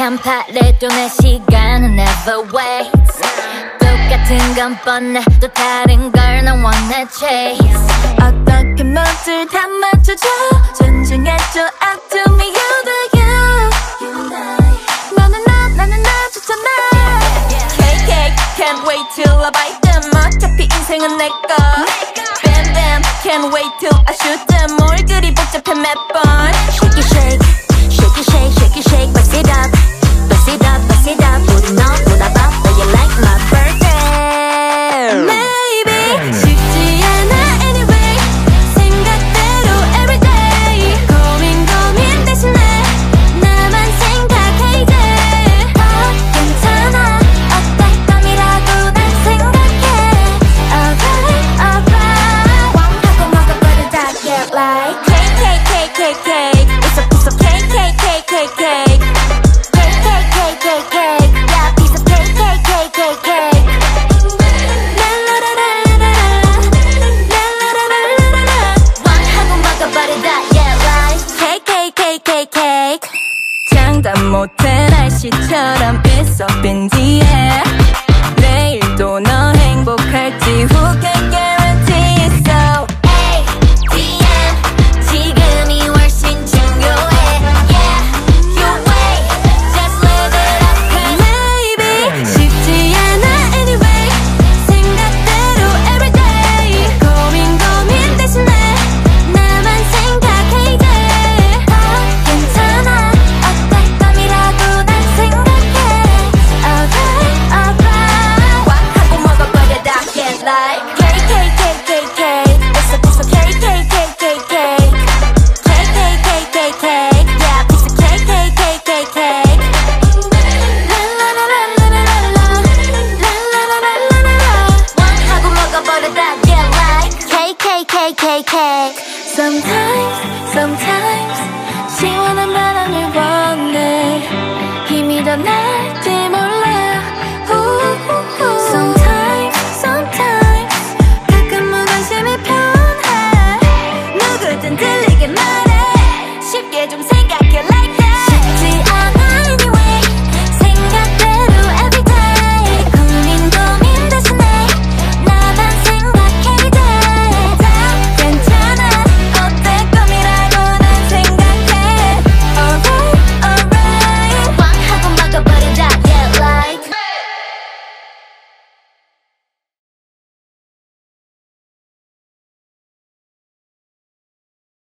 간판팔레도 내 시간은 never waits. 똑같은 건 뻔해 또 다른 걸 난 원해 chase. 어떻게 멋을 다 맞춰줘 존중해줘 up to me you the you. 너는 나는 나 좋잖아. KK can't wait till I bite them. 어차피 인생은 내꺼. Bam bam can't wait till I shoot them. 뭘 그리 복잡해 몇 번. Shake it shake shake it shake shake it shake bust it up bust it up bust it up. 우리 너무나 바빠 you like my birthday. Maybe 쉽지 않아 anyway 생각대로 everyday. 고민 대신에 나만 생각해 이제. 괜찮아 어떨 밤이라도 날 생각해. Alright alright 하고 먹어버리자 get like KKKKK. It's a piece of cake cake cake cake cake cake cake cake cake. Yeah piece of cake cake cake cake cake. 하고 먹어버리자 yeah like cake cake cake cake cake. 장담 못해 날씨처럼 있어 빈지에 내일도 너 행복할지 who can guarantee. So ATM 지금이 훨씬 중요해. Yeah you wait just live it up cause maybe 쉽지 않아 anyway 생각대로 everyday. 고민 대신에 나만 생각해 이제. 괜찮아 어떨 밤이라도 날 생각해. Alright alright 하고 먹어버려다 get like KKKKK. It's a piece of cake cake cake cake cake cake cake cake cake cake. Yeah piece of cake cake cake cake cake. 하고 먹어버려다 get like cake cake cake cake cake. Sometimes 시원한 바람을 원해 힘이 더 날지